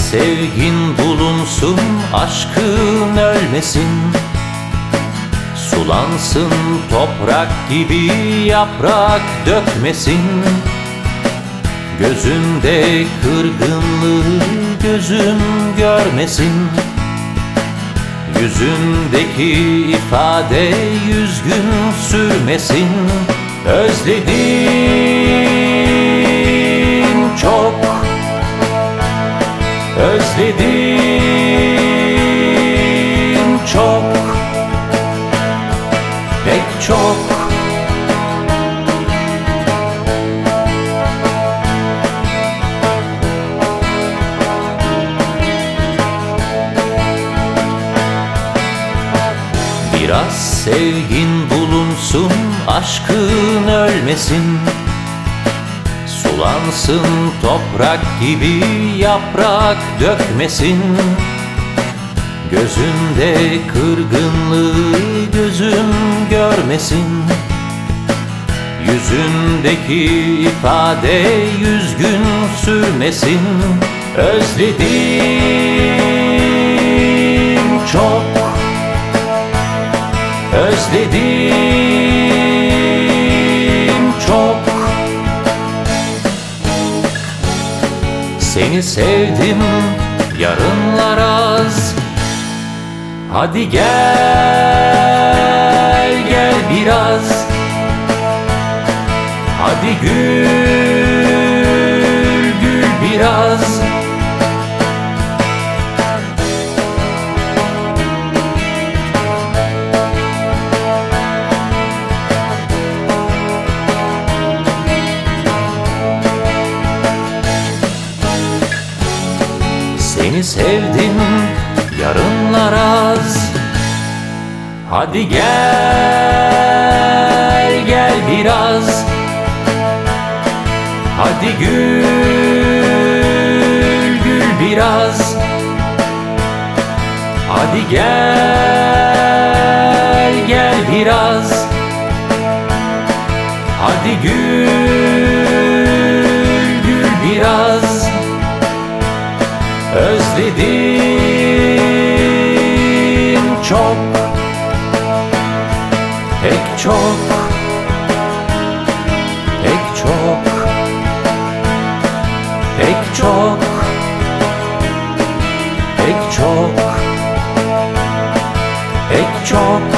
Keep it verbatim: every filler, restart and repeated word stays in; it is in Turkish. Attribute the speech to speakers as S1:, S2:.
S1: sevgin bulunsun, aşkın ölmesin. Sulansın toprak gibi, yaprak dökmesin. Gözünde kırgınlığı gözüm görmesin. Yüzündeki ifade yüz gün sürmesin. Özledim çok, özledim çok, pek çok. Biraz sevgin bulunsun, aşkın ölmesin. Sulansın toprak gibi, yaprak dökmesin. Gözünde kırgınlığı gözüm görmesin. Yüzündeki ifade yüz gün sürmesin. Özledim çok, özledim çok. Seni sevdim, yarınlar az. Hadi gel, gel biraz. Hadi gül, gül biraz. Seni sevdim, yarınlar az. Hadi gel, gel biraz. Hadi gül, gül biraz. Hadi gel, gel biraz. Hadi gül, gül biraz. Özledim çok, pek çok, pek çok, pek çok, pek çok, pek çok.